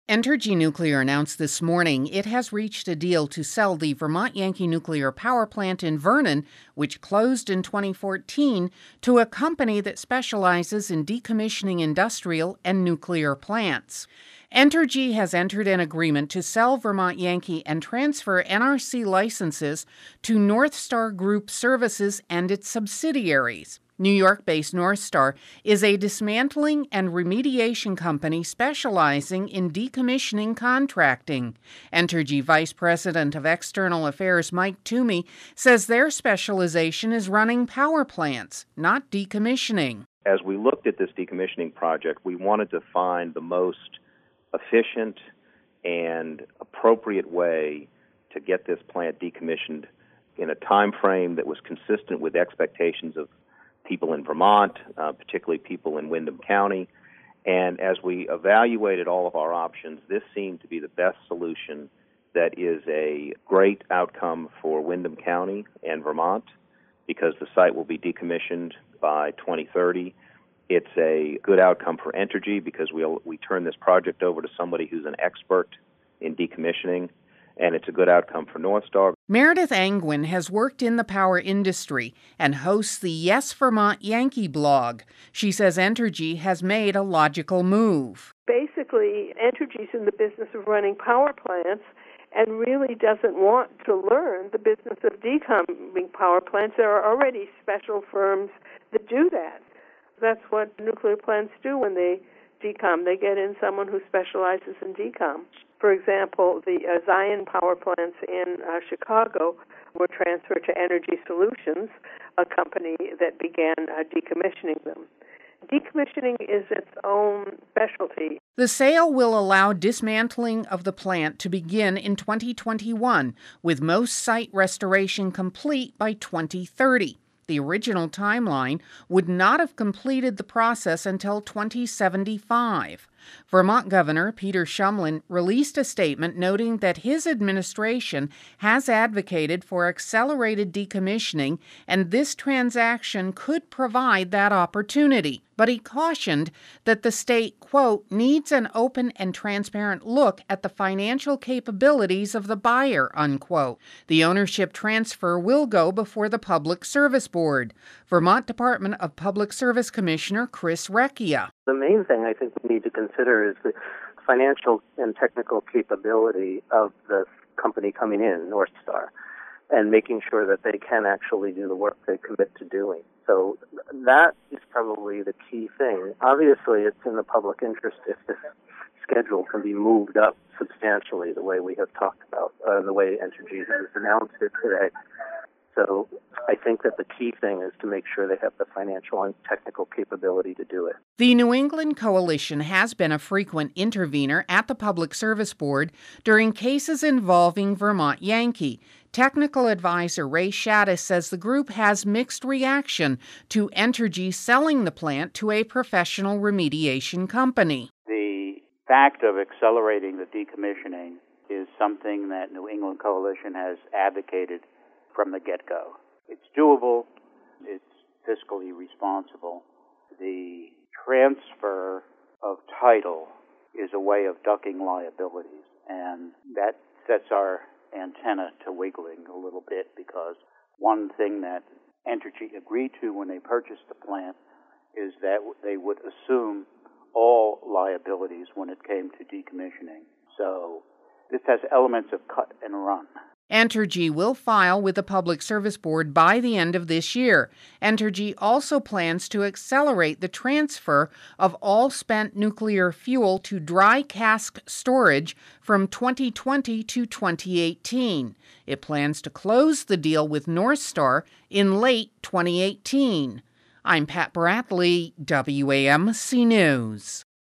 Entergy Nuclear announced this morning it has reached a deal to sell the Vermont Yankee Nuclear Power Plant in Vernon, which closed in 2014, to a company that specializes in decommissioning industrial and nuclear plants. Entergy has entered an agreement to sell Vermont Yankee and transfer NRC licenses to North Star Group Services and its subsidiaries. New York-based Northstar is a dismantling and remediation company specializing in decommissioning contracting. Entergy Vice President of External Affairs Mike Toomey says their specialization is running power plants, not decommissioning. As we looked at this decommissioning project, we wanted to find the most efficient and appropriate way to get this plant decommissioned in a time frame that was consistent with expectations of people in Vermont, particularly people in Windham County. And as we evaluated all of our options, this seemed to be the best solution that is a great outcome for Windham County and Vermont because the site will be decommissioned by 2030. It's a good outcome for Entergy because we turn this project over to somebody who's an expert in decommissioning, and it's a good outcome for Northstar. Meredith Angwin has worked in the power industry and hosts the Yes Vermont Yankee blog. She says Entergy has made a logical move. Basically, Entergy's in the business of running power plants and really doesn't want to learn the business of decomming power plants. There are already special firms that do that. That's what nuclear plants do when they decom. They get in someone who specializes in decom. For example, the Zion power plants in Chicago were transferred to Energy Solutions, a company that began decommissioning them. Decommissioning is its own specialty. The sale will allow dismantling of the plant to begin in 2021, with most site restoration complete by 2030. The original timeline would not have completed the process until 2075. Vermont Governor Peter Shumlin released a statement noting that his administration has advocated for accelerated decommissioning, and this transaction could provide that opportunity. But he cautioned that the state, quote, needs an open and transparent look at the financial capabilities of the buyer, unquote. The ownership transfer will go before the Public Service Board. Vermont Department of Public Service Commissioner Chris Recchia. The main thing I think we need to consider is the financial and technical capability of the company coming in, Northstar, and making sure that they can actually do the work they commit to doing. So that is probably the key thing. Obviously, it's in the public interest if this schedule can be moved up substantially the way we have talked about, the way Entergy has announced it today. So I think that the key thing is to make sure they have the financial and technical capability to do it. The New England Coalition has been a frequent intervener at the Public Service Board during cases involving Vermont Yankee. Technical advisor Ray Shaddis says the group has mixed reaction to Entergy selling the plant to a professional remediation company. The fact of accelerating the decommissioning is something that New England Coalition has advocated from the get-go. It's doable, it's fiscally responsible. The transfer of title is a way of ducking liabilities, and that sets our antenna to wiggling a little bit because one thing that Entergy agreed to when they purchased the plant is that they would assume all liabilities when it came to decommissioning. So this has elements of cut and run. Entergy will file with the Public Service Board by the end of this year. Entergy also plans to accelerate the transfer of all spent nuclear fuel to dry cask storage from 2020 to 2018. It plans to close the deal with Northstar in late 2018. I'm Pat Bradley, WAMC News.